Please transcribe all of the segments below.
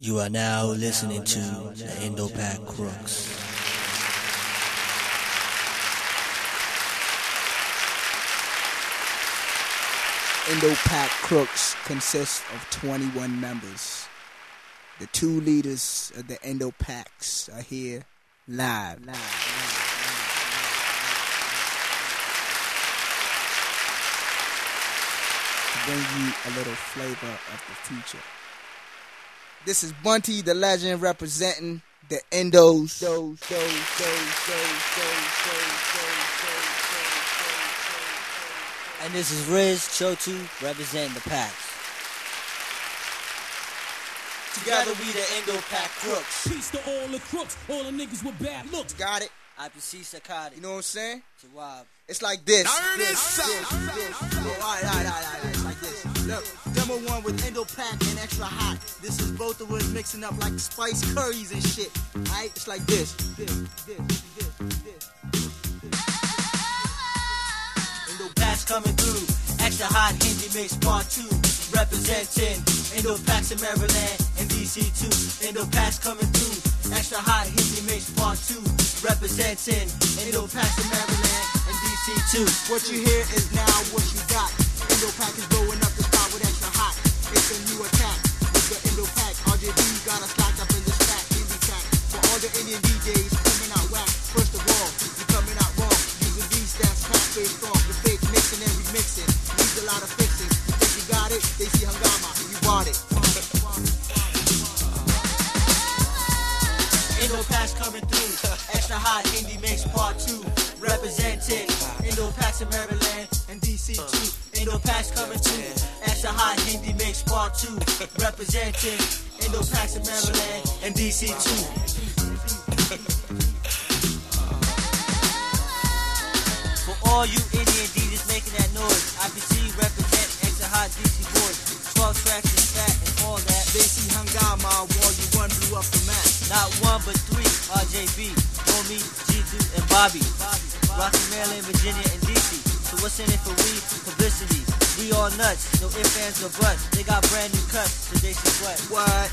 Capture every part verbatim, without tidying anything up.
You are now listening to the Indo-Pak Crooks. Indo-Pak Crooks consists of twenty-one members. The two leaders of the Indo-Paks are here live. live, live, live. To bring you a little flavor of the future. This is Bunty the Legend representing the Indos. And this is Riz Chotu representing the Paks. Together we the Indo-Pak Crooks. Peace to all the crooks, all the niggas with bad looks. Got it? I P C Sakati. You know what I'm saying? Jawab. It's like this. Turn this, this this, up. this, this. Oh, all right, all right, all right, all right. It's like this. Look, demo one with Indo-Pak and extra hot. This is both of us mixing up like spice curries and shit. All right? It's like this. This, this, this, this. Indo-Paks coming through. Extra hot Hindi mix part two. Representing Indo-Paks in Maryland and D C too. Indo-Paks coming through. Extra hot Hindi mix part two. Representing Indo-Paks in Maryland and D C too. What you hear is now what you got. Indo-Pak is blowing up the spot with extra hot. It's a new attack. With the Indo-Pak, R J B got us locked up in this fat Indie track. For all the Indian D Js coming out whack. First of all, you coming out wrong. Using these stats, pack face strong. The fake mixing and remixing. Needs a lot of fixing. You think you got it? They see Hangama. You bought it. Indo-Paks coming through. Extra hot Hindi mix part two. Representing Indo-Paks in Maryland and D C too. Indo-Paks coming through. Extra hot Hindi mix part two. Representing Indo-Paks in Maryland and D C too. For all you Indian D Js making that noise, I P C represent extra hot D C boys. twelve tracks is fat and all that. They see Hangama while you one blew up the map. Not one but three, R J B, Homie, G two, and Bobby. Rockin' Maryland, Virginia, and D C. So what's in it for we? Publicity. We all nuts, no ifs, ands, or buts. They got brand new cuts, so they should what? What?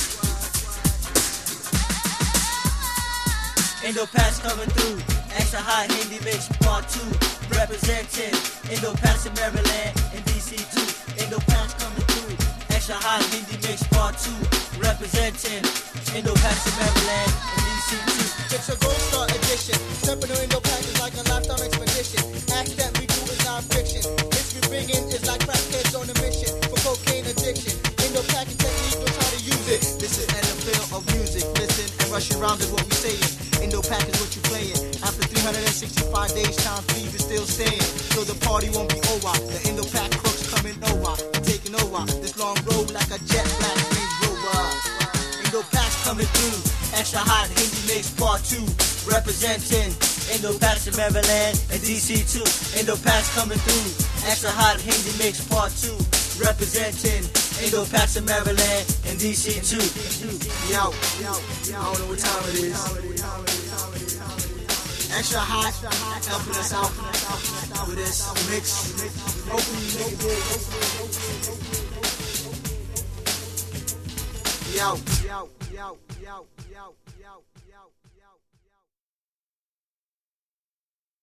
Indo-Paks coming through. Extra hot Hindi mix part two. Representing Indo-Paks in Maryland and D C too. Indo-Paks coming through. Extra hot Hindi mix part two. Representing Indo-Paks in Maryland and D C too. It's a gold star edition. Stepping on Indo-Pak is like a lifetime expedition. Acts that we do is non-fiction. This we bring in is like crackheads on a mission for cocaine addiction. Indo-Pak technique, don't try to use it. This is N F L of music. Listen and rush around is what we saying. Indo-Pak is what you playing. After three hundred sixty-five days, time Steve is still staying. So the party won't be over. The Indo-Pak crooks coming over. Taking over this long road like a jet black Range Rover. Indo-Paks coming through. Extra hot Hindi mix part two. Representing Indo-Paks in Maryland and D C too. Indo-Paks coming through. Extra hot Hindi mix part two. Representing Indo-Paks in Maryland and D C too. Yo, yo, I don't know what time it is. Extra hot, helping us out with this mix. Hopefully you make it big. Yo, yo, yo, yo, yo, yo.